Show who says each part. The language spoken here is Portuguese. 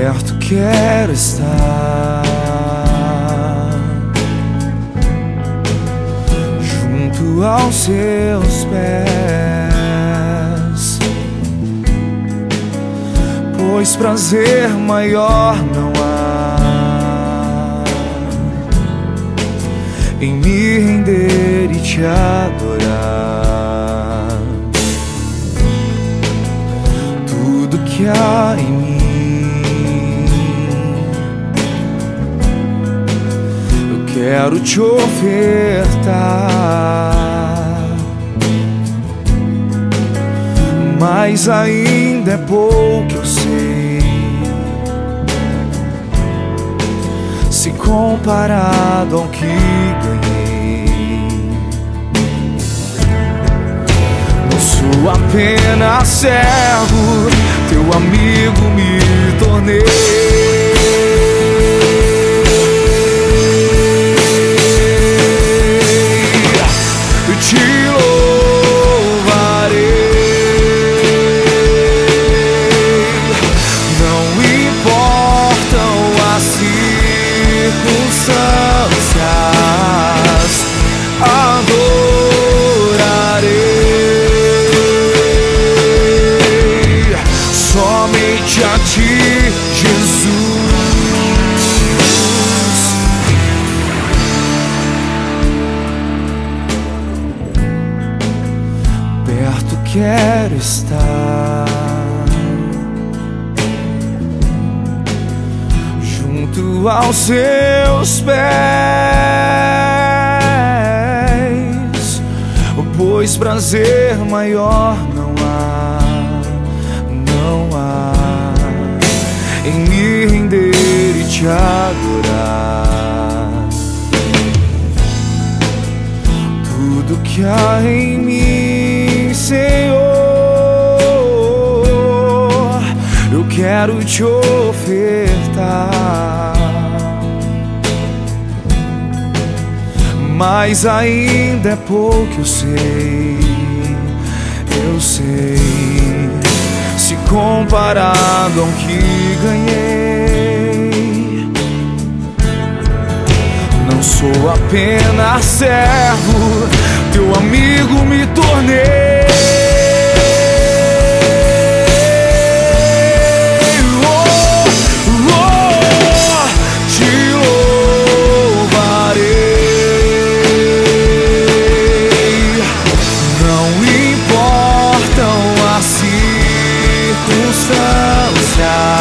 Speaker 1: Perto quero estar, junto aos seus pés, pois prazer maior não há em me render e te adorar. Tudo que há em mim quero te ofertar, mas ainda é pouco, eu sei, se comparado ao que ganhei. Não sou apenas servo, teu amigo me tornei. Somente a ti, Jesus. Perto quero estar, junto aos seus pés, pois prazer maior não há em me render e te adorar. Tudo que há em mim, Senhor, eu quero te ofertar, mas ainda é pouco, eu sei, se comparado ao que ganhei. Não sou apenas servo, teu amigo me tornei. Circunstâncias